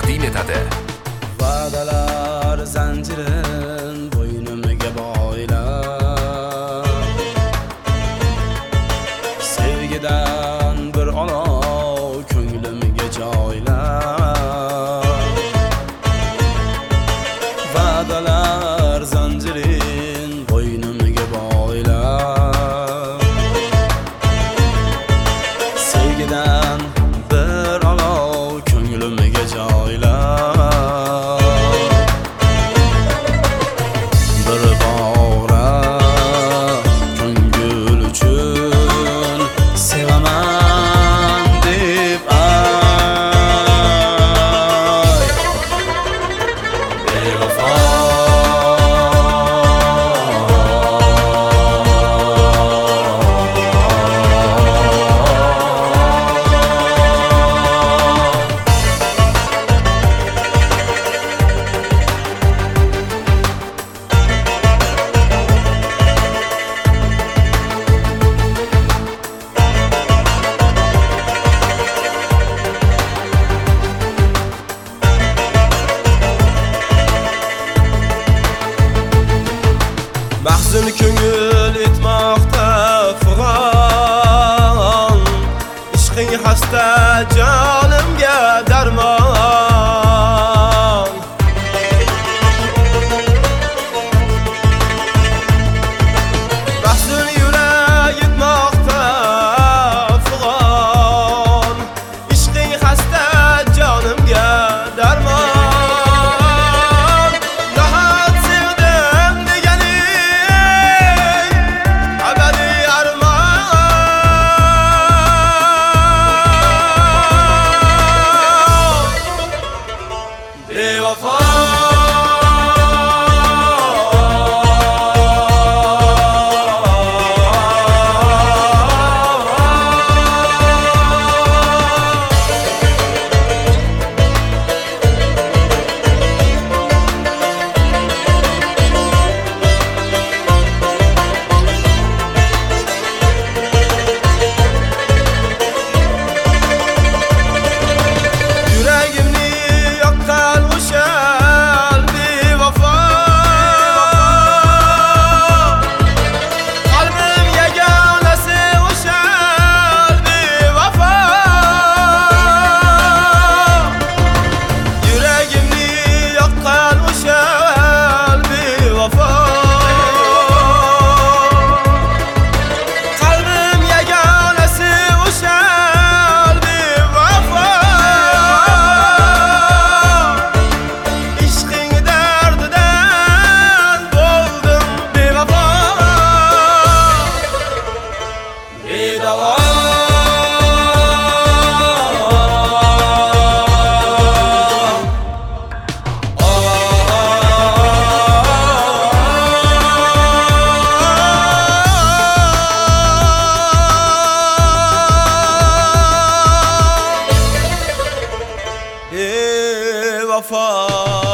taqdim etadi. Va'dalar zanjirin bo'ynimga boylab, sevgidan bir olov ko'nglimga joylab. Va'dalar zanjirin bo'ynimga boylab, sevgidan bir olov ko'nglimga joylab. Bir bora ko'ngil uchun sevaman deb ay bevafo. Mahzun ko'ngil etmoqda fig'on, ishqing hasta jonimga darmon. Mahzun yurak etmoqda fig'on, ishqing hasta jonimga darmon. Wafa